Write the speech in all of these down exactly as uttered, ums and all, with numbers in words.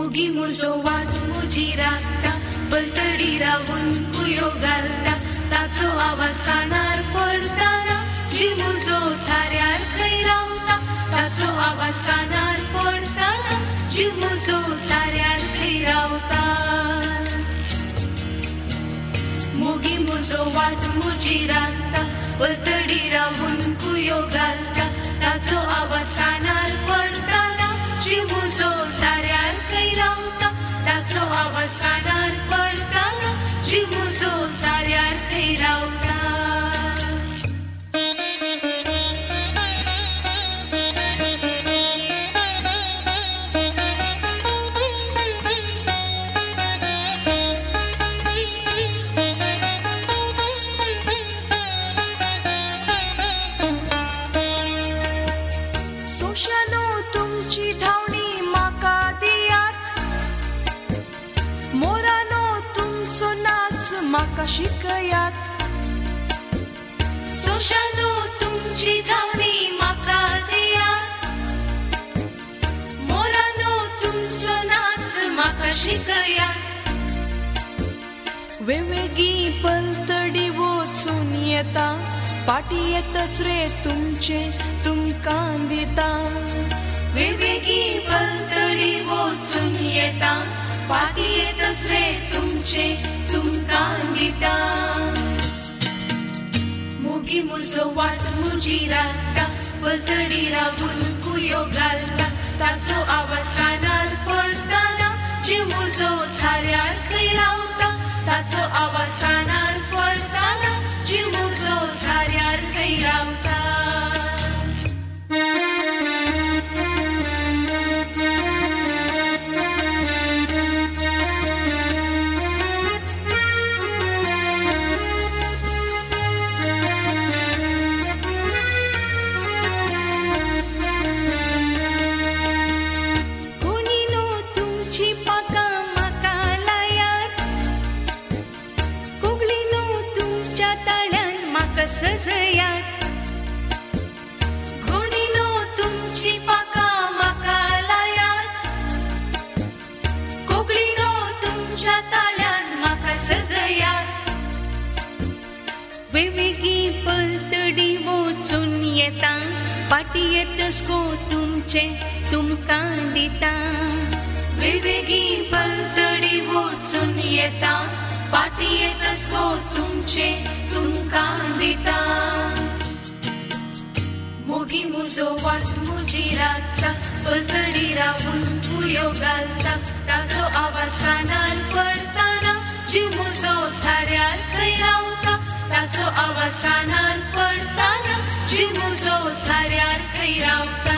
मोगी मुजो वाट मुजी राखता बलतडी रावून कुयो घालता ताचो आवाज कानार पडताना जी मुजो थाऱ्यार खंय रावता ताचो आवाज कानार पडताना जी मुजो थाऱ्यार खंय रावता मोगी मुजो वाट मुजी राखता बलतडी रावून कुयो घालता ताचो आवाज कानार पडताना जी मुजो थाऱ्यार खंय रावता ताचो आवाज कानार पडताना जी मुजो थाऱ्यार खंय रावता सोशानो तुमची धावणी म्हाका दियात मोरानो तुमचो नाच म्हाका शिकयात सोशानो तुमची धावणी म्हाका दियात मोरानो तुमचो नाच म्हाका शिकयात वेगवेगळी पलतडी वचून येता पाटी येतच रे तुमचे तुमकां दिता वेगवेगळी पलतडी वचून येता पाटी येतच रे तुमचे तुमकां दिता मोगी मुजो वाट मुजी राखता पलतडी रावून कुयो घालता ताचो आवाज कानार पडताना जी मुजो थाऱ्यार खंय रावता ताचो आवाज कानार पडताना जी मुजो थाऱ्यार खंय रावता सजयात घोडीनो तुमची पाका म्हाका लायात कोंकणीनो तुमच्या ताळ्यान म्हाका सजयात वेगवेगळी पलतडी वचून येता पाटी येतच गो तुमचे तुमकां दिता वेगवेगळी पलतडी वचून येता पाटी येतच गो तुमचे तुमकां दिता मोगी मुजो वाट मुजी राखता पलतडी रावून कुयो घालता ताचो आवाज कानार पडताना जी मुजो थाऱ्यार खंय रावता ताचो आवाज कानार पडताना जी मुजो थाऱ्यार खंय रावता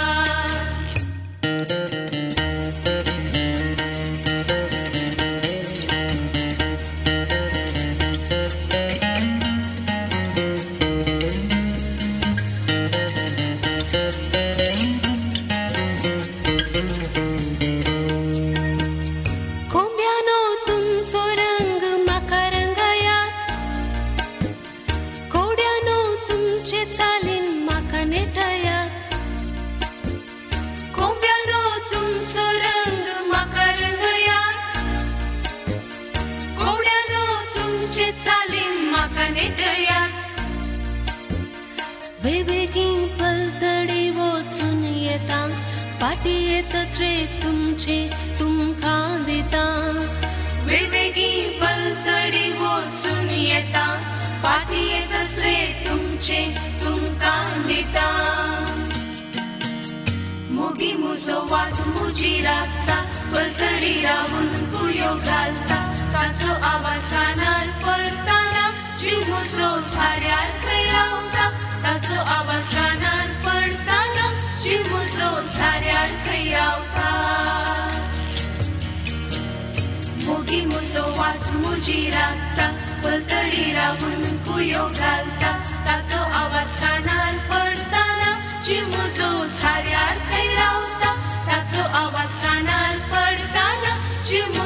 वेगवेगळी पलतडी वचून येता पाटी येतच रे तुमचे तुमकां दिता वेगवेगळी पलतडी वचून येता पाटी येतच रे तुमचे तुमकां दिता मोगी मुजो वाट मुजी राखता पलतडी रावून कुयो घालता ताचो आवाज कानार पडताना जी मुजो थाऱ्यार खंय रावता ताचो आवाज कानार पडताना जी मुजो थाऱ्यार खंय रावता मोगी मुजो वाट मुजी राखता पलतडी रावून कुयो घालता ताचो आवाज कानार पडताना जी मुजो थाऱ्यार खंय रावता ताचो आवाज कानार पडताना जी